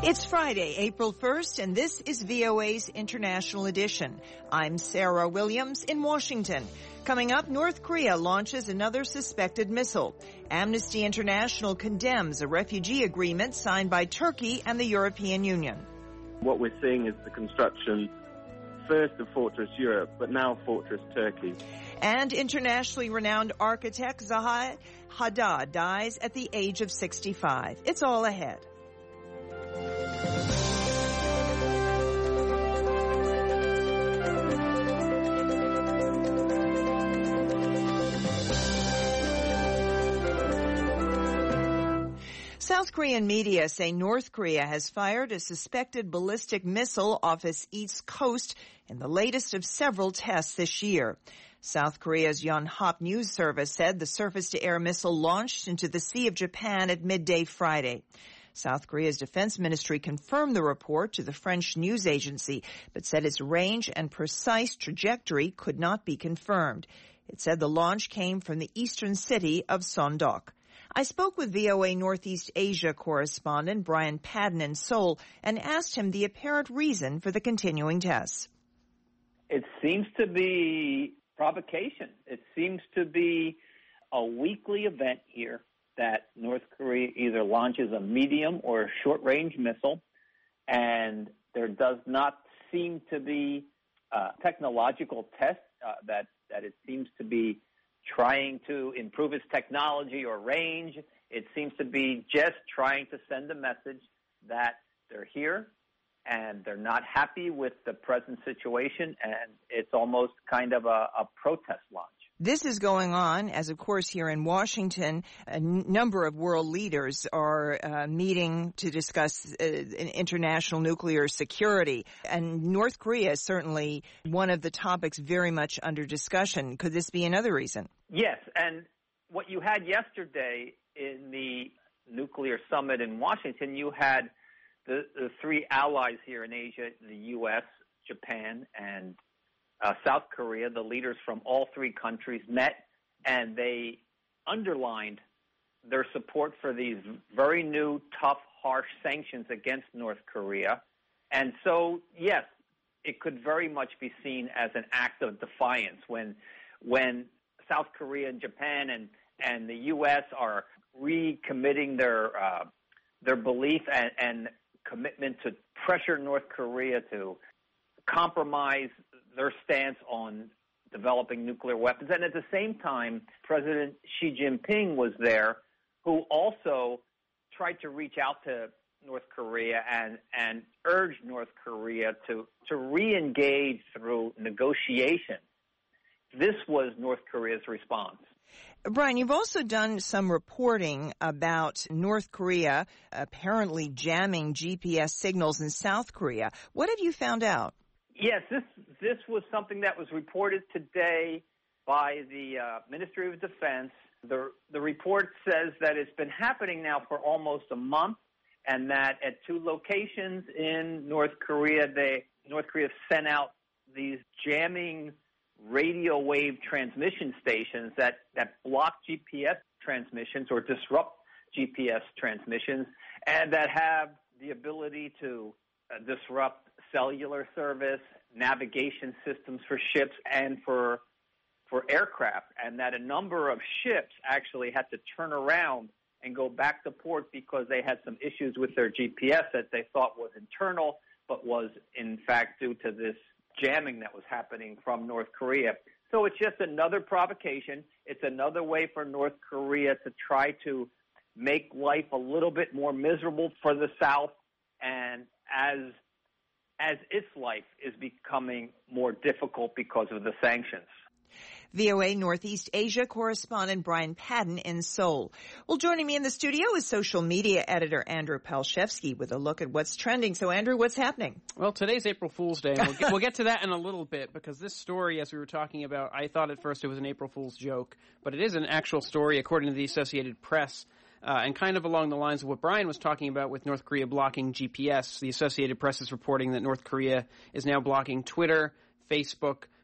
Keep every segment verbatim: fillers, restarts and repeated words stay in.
It's Friday, April first, and this is V O A's International Edition. I'm Sarah Williams in Washington. Coming up, North Korea launches another suspected missile. Amnesty International condemns a refugee agreement signed by Turkey and the European Union. What we're seeing is the construction first of Fortress Europe, but now Fortress Turkey. And internationally renowned architect Zaha Hadid dies at the age of sixty-five. It's all ahead. South Korean media say North Korea has fired a suspected ballistic missile off its east coast in the latest of several tests this year. South Korea's Yonhap News Service said the surface-to-air missile launched into the Sea of Japan at midday Friday. South Korea's defense ministry confirmed the report to the French news agency, but said its range and precise trajectory could not be confirmed. It said the launch came from the eastern city of Sondok. I spoke with V O A Northeast Asia correspondent Brian Padden in Seoul and asked him the apparent reason for the continuing tests. It seems to be provocation. It seems to be a weekly event here that North Korea either launches a medium or a short-range missile, and there does not seem to be a technological test uh, that, that it seems to be trying to improve its technology or range. It seems to be just trying to send a message that they're here and they're not happy with the present situation, and it's almost kind of a, a protest launch. This is going on as, of course, here in Washington, a n- number of world leaders are uh, meeting to discuss uh, international nuclear security. And North Korea is certainly one of the topics very much under discussion. Could this be another reason? Yes, and what you had yesterday in the nuclear summit in Washington, you had the, the three allies here in Asia, the U S, Japan, and Uh, South Korea. The leaders from all three countries met, and they underlined their support for these very new, tough, harsh sanctions against North Korea. And so, yes, it could very much be seen as an act of defiance when when South Korea and Japan and, and the U S are recommitting their uh, their belief and, and commitment to pressure North Korea to compromise their stance on developing nuclear weapons. And at the same time, President Xi Jinping was there, who also tried to reach out to North Korea and, and urged North Korea to, to re-engage through negotiation. This was North Korea's response. Brian, you've also done some reporting about North Korea apparently jamming G P S signals in South Korea. What have you found out? Yes, this this was something that was reported today by the uh, Ministry of Defense. The the report says that it's been happening now for almost a month, and that at two locations in North Korea, they North Korea sent out these jamming radio wave transmission stations that, that block G P S transmissions or disrupt G P S transmissions, and that have the ability to uh, disrupt cellular service, navigation systems for ships and for for aircraft, and that a number of ships actually had to turn around and go back to port because they had some issues with their G P S that they thought was internal, but was in fact due to this jamming that was happening from North Korea. So it's just another provocation. It's another way for North Korea to try to make life a little bit more miserable for the South, and as as its life is becoming more difficult because of the sanctions. V O A Northeast Asia correspondent Brian Padden in Seoul. Well, joining me in the studio is social media editor Andrew Palshevsky with a look at what's trending. So, Andrew, what's happening? Well, today's April Fool's Day. We'll get, we'll get to that in a little bit, because this story, as we were talking about, I thought at first it was an April Fool's joke, but it is an actual story according to the Associated Press. Uh, and kind of along the lines of what Brian was talking about with North Korea blocking G P S, the Associated Press is reporting that North Korea is now blocking Twitter, Facebook,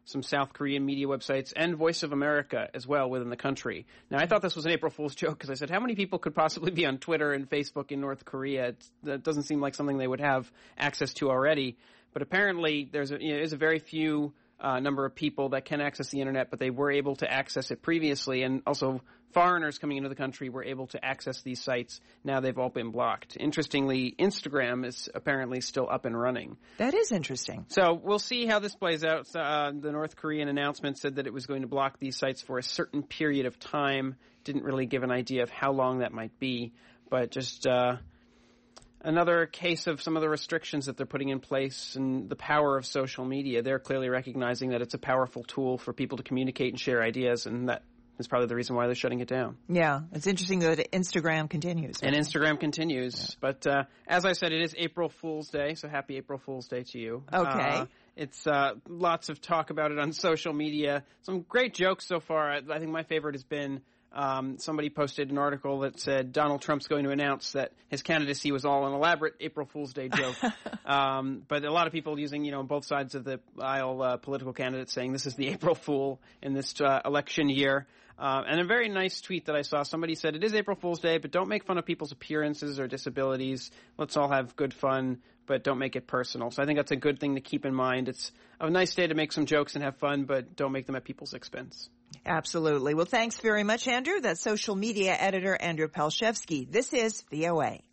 some South Korean media websites, and Voice of America as well within the country. Now, I thought this was an April Fool's joke because I said, how many people could possibly be on Twitter and Facebook in North Korea? It's, that doesn't seem like something they would have access to already. But apparently, there's a, you know, there's a very few uh, number of people that can access the internet, but they were able to access it previously, and also foreigners coming into the country were able to access these sites. Now they've all been blocked. Interestingly, Instagram is apparently still up and running. That is interesting. So we'll see how this plays out. Uh, the North Korean announcement said that it was going to block these sites for a certain period of time. Didn't really give an idea of how long that might be, but just uh, another case of some of the restrictions that they're putting in place and the power of social media. They're clearly recognizing that it's a powerful tool for people to communicate and share ideas, and that is probably the reason why they're shutting it down. Yeah, it's interesting that Instagram continues. And Instagram continues. Yeah. But uh, as I said, it is April Fool's Day, so happy April Fool's Day to you. Okay. Uh, it's uh, lots of talk about it on social media. Some great jokes so far. I, I think my favorite has been um, somebody posted an article that said Donald Trump's going to announce that his candidacy was all an elaborate April Fool's Day joke. um, but a lot of people using, you know, both sides of the aisle, uh, political candidates saying this is the April Fool in this uh, election year. Uh, and a very nice tweet that I saw, somebody said, it is April Fool's Day, but don't make fun of people's appearances or disabilities. Let's all have good fun, but don't make it personal. So I think that's a good thing to keep in mind. It's a nice day to make some jokes and have fun, but don't make them at people's expense. Absolutely. Well, thanks very much, Andrew. That's social media editor Andrew Palshevsky. This is V O A.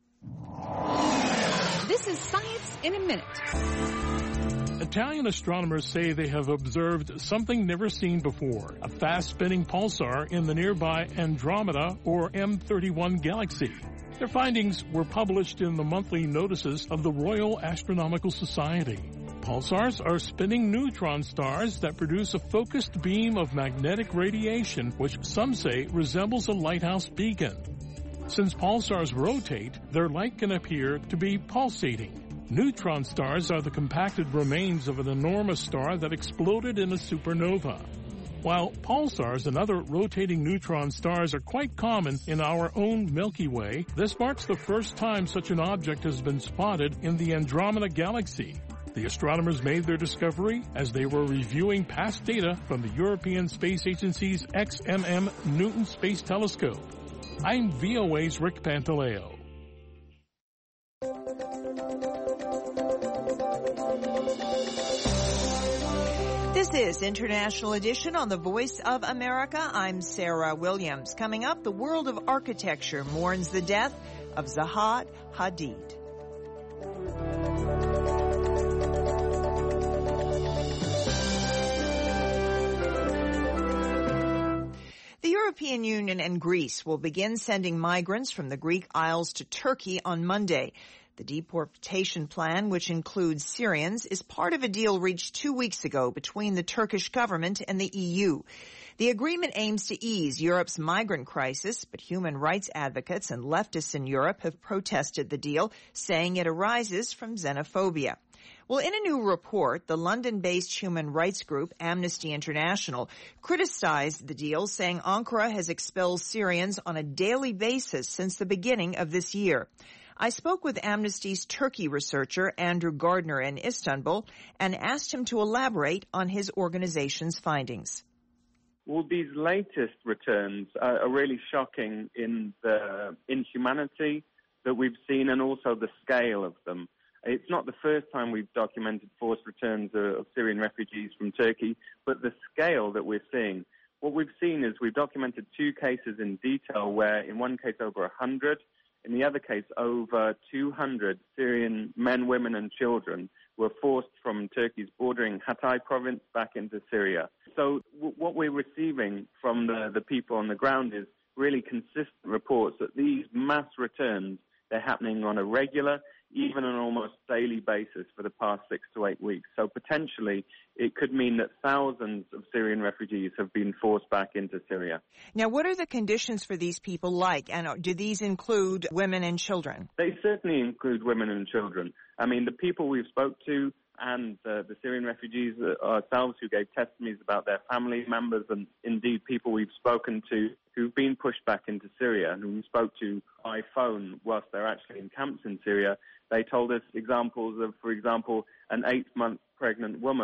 This is Science in a Minute. Italian astronomers say they have observed something never seen before, a fast-spinning pulsar in the nearby Andromeda, or M thirty-one galaxy. Their findings were published in the monthly notices of the Royal Astronomical Society. Pulsars are spinning neutron stars that produce a focused beam of magnetic radiation, which some say resembles a lighthouse beacon. Since pulsars rotate, their light can appear to be pulsating. Neutron stars are the compacted remains of an enormous star that exploded in a supernova. While pulsars and other rotating neutron stars are quite common in our own Milky Way, this marks the first time such an object has been spotted in the Andromeda galaxy. The astronomers made their discovery as they were reviewing past data from the European Space Agency's X M M Newton Space Telescope. I'm V O A's Rick Pantaleo. This is International Edition on the Voice of America. I'm Sarah Williams. Coming up, the world of architecture mourns the death of Zaha Hadid. The European Union and Greece will begin sending migrants from the Greek Isles to Turkey on Monday. The deportation plan, which includes Syrians, is part of a deal reached two weeks ago between the Turkish government and the E U. The agreement aims to ease Europe's migrant crisis, but human rights advocates and leftists in Europe have protested the deal, saying it arises from xenophobia. Well, in a new report, the London-based human rights group Amnesty International criticized the deal, saying Ankara has expelled Syrians on a daily basis since the beginning of this year. I spoke with Amnesty's Turkey researcher, Andrew Gardner, in Istanbul, and asked him to elaborate on his organization's findings. Well, these latest returns are, are really shocking in the inhumanity that we've seen and also the scale of them. It's not the first time we've documented forced returns of Syrian refugees from Turkey, but the scale that we're seeing. What we've seen is we've documented two cases in detail where in one case over one hundred, in the other case over two hundred Syrian men, women and children were forced from Turkey's bordering Hatay province back into Syria. So w- what we're receiving from the, the people on the ground is really consistent reports that these mass returns, they're happening on a regular, even an almost daily basis for the past six to eight weeks. So potentially it could mean that thousands of Syrian refugees have been forced back into Syria. Now, what are the conditions for these people like? And do these include women and children? They certainly include women and children. I mean, the people we've spoke to and uh, the Syrian refugees ourselves who gave testimonies about their family members and indeed people we've spoken to who've been pushed back into Syria and who we spoke to by phone whilst they're actually in camps in Syria, they told us examples of, for example, an eight-month pregnant woman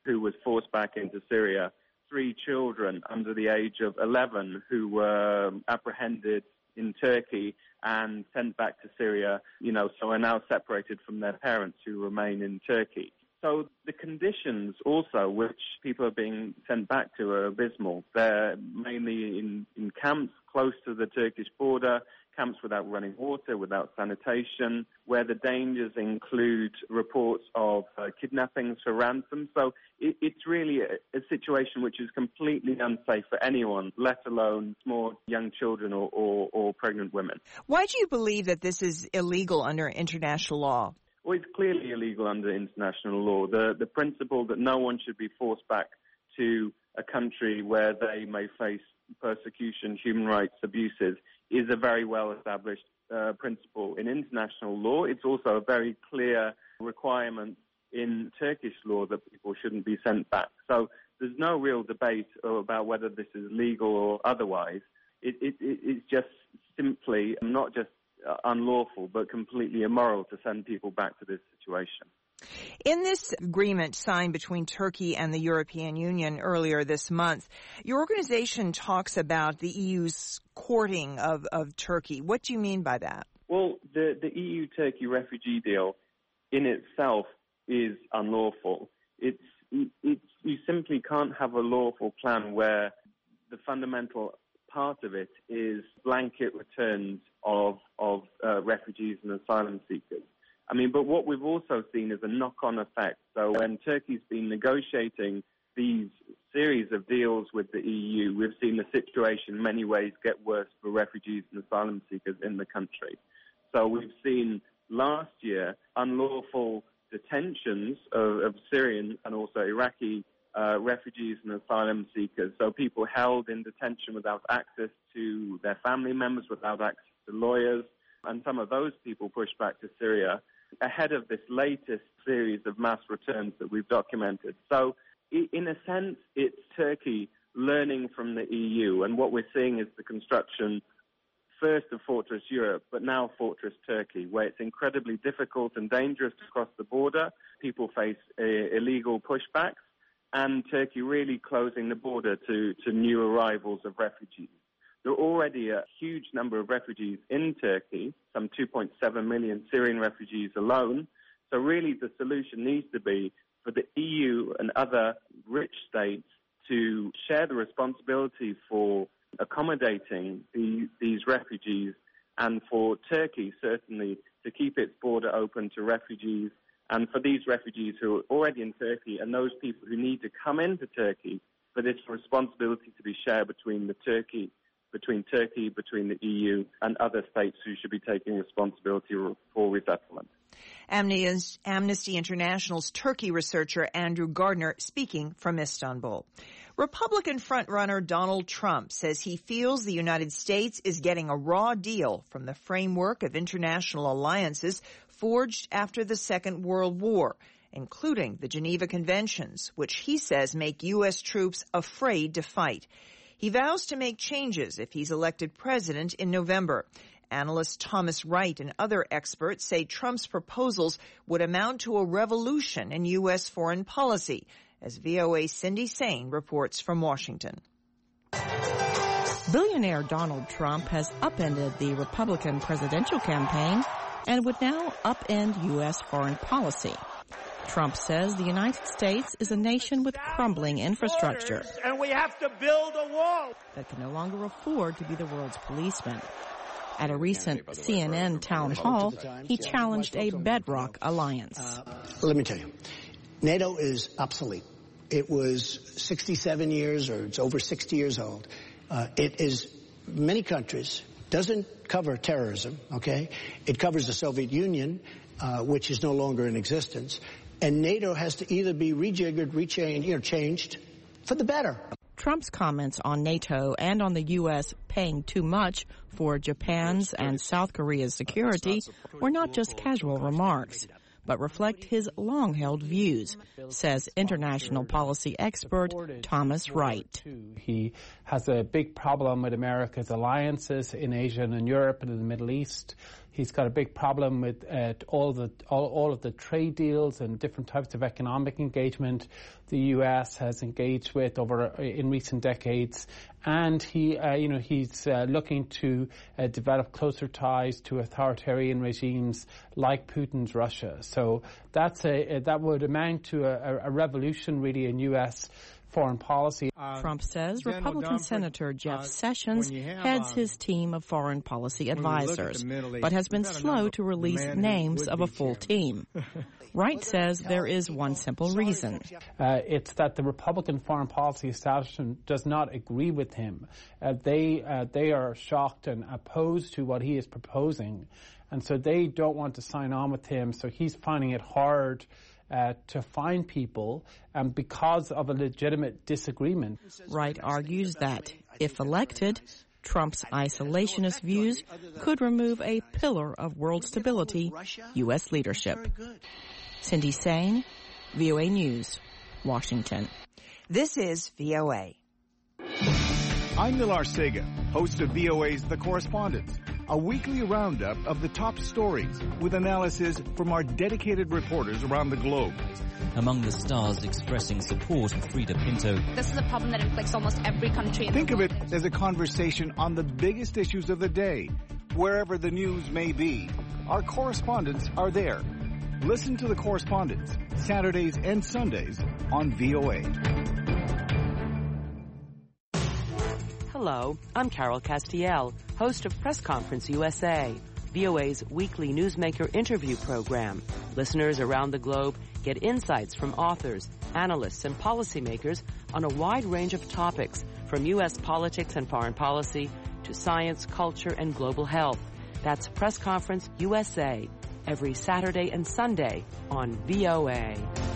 who was forced back into Syria, three children under the age of eleven who were apprehended in Turkey and sent back to Syria, you know, so are now separated from their parents who remain in Turkey. So the conditions also which people are being sent back to are abysmal. They're mainly in, in camps close to the Turkish border, camps without running water, without sanitation, where the dangers include reports of uh, kidnappings for ransom. So it, it's really a, a situation which is completely unsafe for anyone, let alone small young children or, or, or pregnant women. Why do you believe that this is illegal under international law? Well, it's clearly illegal under international law. The, the principle that no one should be forced back to a country where they may face persecution, human rights abuses, is a very well-established uh, principle in international law. It's also a very clear requirement in Turkish law that people shouldn't be sent back. So there's no real debate about whether this is legal or otherwise. It, it, it's just simply not just unlawful, but completely immoral to send people back to this situation. In this agreement signed between Turkey and the European Union earlier this month, your organization talks about the E U's courting of, of Turkey. What do you mean by that? Well, the, the E U-Turkey refugee deal in itself is unlawful. It's, it's, you simply can't have a lawful plan where the fundamental part of it is blanket returns of, of uh, refugees and asylum seekers. I mean, but what we've also seen is a knock-on effect. So when Turkey's been negotiating these series of deals with the E U, we've seen the situation in many ways get worse for refugees and asylum seekers in the country. So we've seen last year unlawful detentions of, of Syrian and also Iraqi uh, refugees and asylum seekers. So people held in detention without access to their family members, without access to lawyers, and some of those people pushed back to Syria ahead of this latest series of mass returns that we've documented. So in a sense, it's Turkey learning from the E U, and what we're seeing is the construction first of Fortress Europe, but now Fortress Turkey, where it's incredibly difficult and dangerous to cross the border. People face uh, illegal pushbacks, and Turkey really closing the border to, to new arrivals of refugees. There are already a huge number of refugees in Turkey, some two point seven million Syrian refugees alone. So really the solution needs to be for the E U and other rich states to share the responsibility for accommodating the, these refugees, and for Turkey certainly to keep its border open to refugees, and for these refugees who are already in Turkey and those people who need to come into Turkey, for this responsibility to be shared between the Turkey between Turkey, between the E U, and other states who should be taking responsibility for resettlement. Amnesty International's Turkey researcher Andrew Gardner speaking from Istanbul. Republican frontrunner Donald Trump says he feels the United States is getting a raw deal from the framework of international alliances forged after the Second World War, including the Geneva Conventions, which he says make U S troops afraid to fight. He vows to make changes if he's elected president in November. Analyst Thomas Wright and other experts say Trump's proposals would amount to a revolution in U S foreign policy, as V O A's Cindy Sain reports from Washington. Billionaire Donald Trump has upended the Republican presidential campaign and would now upend U S foreign policy. Trump says the United States is a nation with crumbling infrastructure. And we have to build a wall that can no longer afford to be the world's policeman. At a recent C N N town hall, he challenged a bedrock alliance. Uh, let me tell you, NATO is obsolete. It was sixty-seven years, or it's over sixty years old. Uh, it is, many countries, doesn't cover terrorism, okay? It covers the Soviet Union, uh, which is no longer in existence. And NATO has to either be rejiggered, rechanged, you know, changed for the better. Trump's comments on NATO and on the U S paying too much for Japan's and South Korea's security were not just casual remarks. but reflect his long-held views, says international policy expert Thomas Wright. He has a big problem with America's alliances in Asia and in Europe and in the Middle East. He's got a big problem with uh, all the all, all of the trade deals and different types of economic engagement the U S has engaged with over uh, in recent decades. And he, uh, you know, he's uh, looking to uh, develop closer ties to authoritarian regimes like Putin's Russia. So that's a, that would amount to a, a revolution, really, in U S foreign policy. Uh, Trump says Republican Senator Jeff uh, Sessions heads his team of foreign policy advisors, but has been slow to release names of a full team. Wright says there is one simple reason. Uh, it's that the Republican foreign policy establishment does not agree with him. Uh, they uh, they are shocked and opposed to what he is proposing, and so they don't want to sign on with him. So he's finding it hard Uh, to find people um, because of a legitimate disagreement. Wright argues that, if elected, Trump's isolationist views could remove a pillar of world stability, U S leadership. Cindy Sain, V O A News, Washington. This is V O A. I'm Nilar Sega, host of V O A's The Correspondents, a weekly roundup of the top stories with analysis from our dedicated reporters around the globe. Among the stars expressing support for Frida Pinto. This is a problem that inflicts almost every country in Think the world. of it as a conversation on the biggest issues of the day. Wherever the news may be, our correspondents are there. Listen to The Correspondents, Saturdays and Sundays on V O A. Hello, I'm Carol Castiel, host of Press Conference U S A, V O A's weekly newsmaker interview program. Listeners around the globe get insights from authors, analysts, and policymakers on a wide range of topics, from U S politics and foreign policy to science, culture, and global health. That's Press Conference U S A, every Saturday and Sunday on V O A.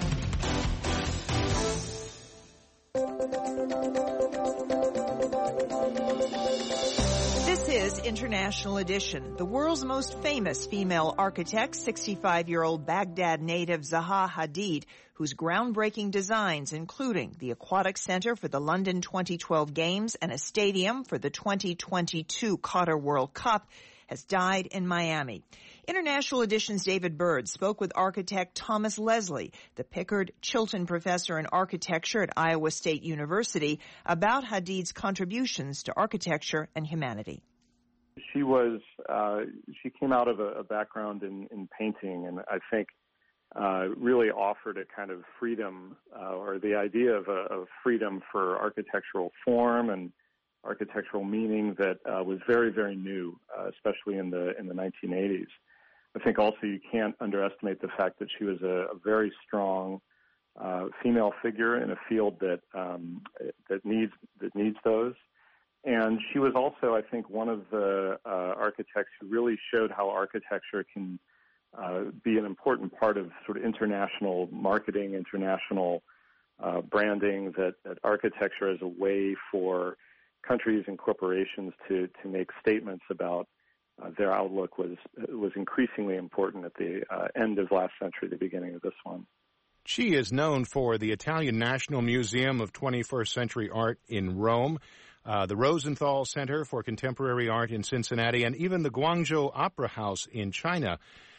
This is International Edition. The world's most famous female architect, sixty-five-year-old Baghdad native Zaha Hadid, whose groundbreaking designs, including the Aquatic Center for the London twenty twelve Games and a stadium for the twenty twenty-two Qatar World Cup, has died in Miami. International Edition's David Bird spoke with architect Thomas Leslie, the Pickard Chilton Professor in Architecture at Iowa State University, about Hadid's contributions to architecture and humanity. She was, uh, she came out of a, a background in, in painting, and I think uh, really offered a kind of freedom, uh, or the idea of, a, of freedom for architectural form and architectural meaning that uh, was very, very new, uh, especially in the in the nineteen eighties. I think also you can't underestimate the fact that she was a, a very strong uh, female figure in a field that um, that needs that needs those. And she was also, I think, one of the uh, architects who really showed how architecture can uh, be an important part of sort of international marketing, international uh, branding, that, that architecture is a way for countries and corporations to, to make statements about uh, their outlook was was increasingly important at the uh, end of last century, the beginning of this one. She is known for the Italian National Museum of twenty-first Century Art in Rome, uh, the Rosenthal Center for Contemporary Art in Cincinnati, and even the Guangzhou Opera House in China.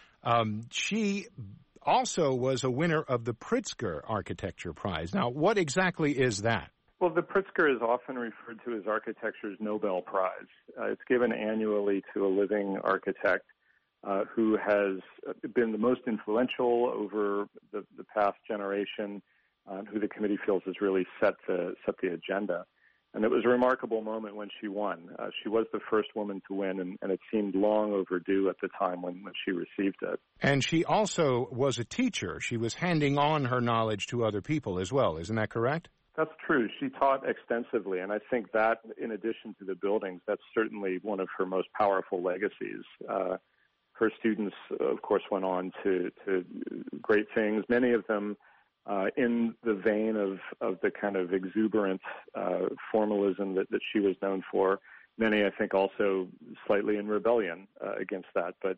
Um, she also was a winner of the Pritzker Architecture Prize. Now, what exactly is that? Well, the Pritzker is often referred to as architecture's Nobel Prize. Uh, it's given annually to a living architect uh, who has been the most influential over the, the past generation, uh, who the committee feels has really set the, set the agenda. And it was a remarkable moment when she won. Uh, she was the first woman to win, and, and it seemed long overdue at the time when, when she received it. And she also was a teacher. She was handing on her knowledge to other people as well. Isn't that correct? That's true. She taught extensively, and I think that, in addition to the buildings, that's certainly one of her most powerful legacies. Uh, her students, of course, went on to, to great things, many of them uh, in the vein of, of the kind of exuberant uh, formalism that, that she was known for. Many, I think, also slightly in rebellion uh, against that. But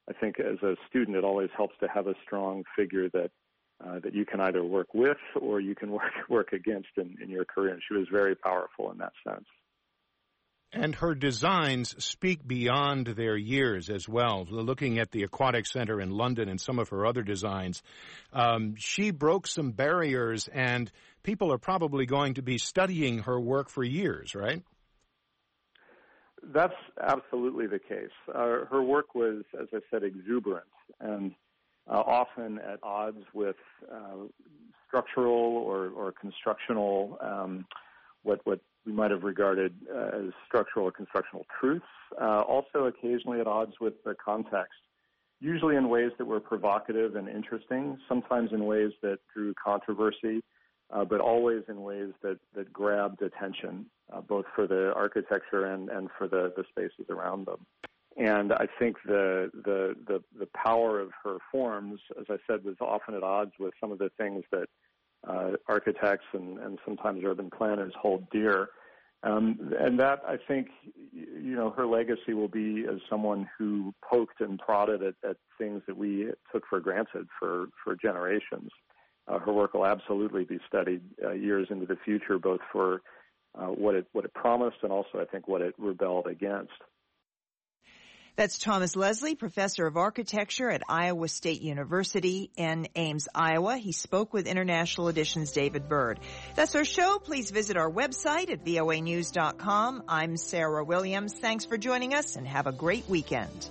I think as a student, it always helps to have a strong figure that uh, that you can either work with or you can work work against in, in your career. And she was very powerful in that sense. And her designs speak beyond their years as well. Looking at the Aquatic Center in London and some of her other designs, um, she broke some barriers, and people are probably going to be studying her work for years, right? That's absolutely the case. Uh, her work was, as I said, exuberant and uh, often at odds with uh, structural or, or constructional, um, what, what we might have regarded uh, as structural or constructional truths, uh, also occasionally at odds with the context, usually in ways that were provocative and interesting, sometimes in ways that drew controversy, uh, but always in ways that, that grabbed attention, uh, both for the architecture and, and for the, the spaces around them. And I think the, the, the, the power of her forms, as I said, was often at odds with some of the things that uh, architects and, and sometimes urban planners hold dear. Um, and that, I think, you know, her legacy will be as someone who poked and prodded at, at things that we took for granted for, for generations. Uh, her work will absolutely be studied uh, years into the future, both for uh, what it what it promised and also, I think, what it rebelled against. That's Thomas Leslie, professor of architecture at Iowa State University in Ames, Iowa. He spoke with International Edition's David Byrd. That's our show. Please visit our website at V O A news dot com. I'm Sarah Williams. Thanks for joining us and have a great weekend.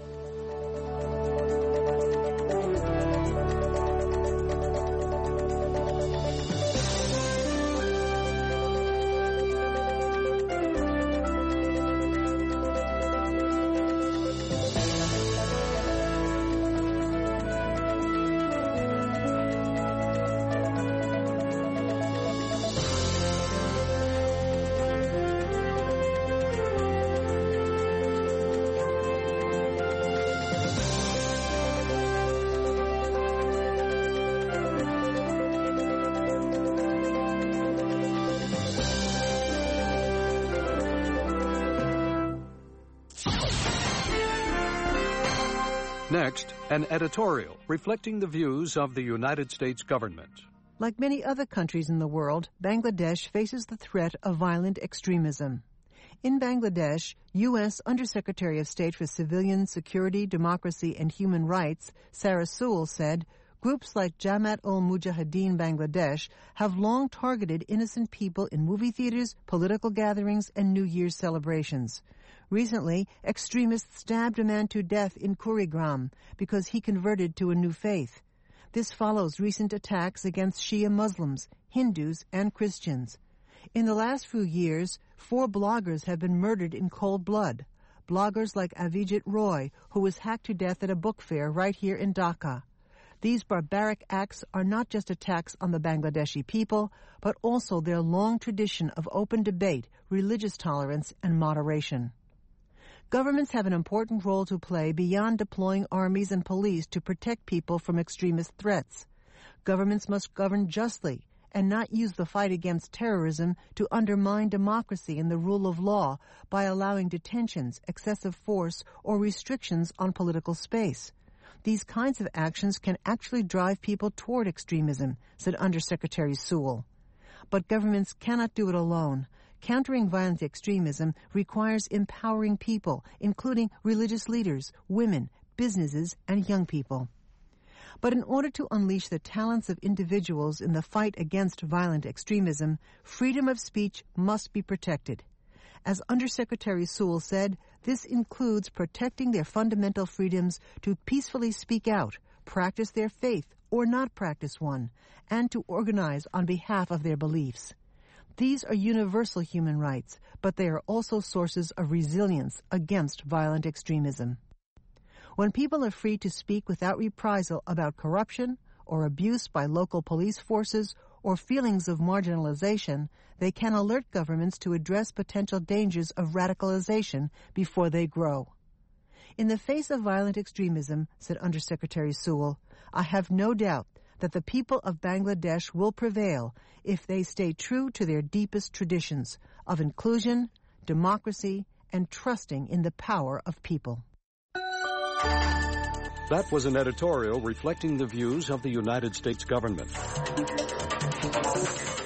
Next, an editorial reflecting the views of the United States government. Like many other countries in the world, Bangladesh faces the threat of violent extremism. In Bangladesh, U S Undersecretary of State for Civilian Security, Democracy, and Human Rights, Sarah Sewell, said, groups like Jamaat-ul-Mujahideen Bangladesh have long targeted innocent people in movie theaters, political gatherings, and New Year's celebrations. Recently, extremists stabbed a man to death in Kurigram because he converted to a new faith. This follows recent attacks against Shia Muslims, Hindus, and Christians. In the last few years, four bloggers have been murdered in cold blood. Bloggers like Avijit Roy, who was hacked to death at a book fair right here in Dhaka. These barbaric acts are not just attacks on the Bangladeshi people, but also their long tradition of open debate, religious tolerance, and moderation. Governments have an important role to play beyond deploying armies and police to protect people from extremist threats. Governments must govern justly and not use the fight against terrorism to undermine democracy and the rule of law by allowing detentions, excessive force, or restrictions on political space. These kinds of actions can actually drive people toward extremism, said Undersecretary Sewell. But governments cannot do it alone. Countering violent extremism requires empowering people, including religious leaders, women, businesses, and young people. But in order to unleash the talents of individuals in the fight against violent extremism, freedom of speech must be protected. As Undersecretary Sewell said, this includes protecting their fundamental freedoms to peacefully speak out, practice their faith or not practice one, and to organize on behalf of their beliefs. These are universal human rights, but they are also sources of resilience against violent extremism. When people are free to speak without reprisal about corruption or abuse by local police forces or feelings of marginalization, they can alert governments to address potential dangers of radicalization before they grow. In the face of violent extremism, said Undersecretary Sewell, I have no doubt that the people of Bangladesh will prevail if they stay true to their deepest traditions of inclusion, democracy, and trusting in the power of people. That was an editorial reflecting the views of the United States government.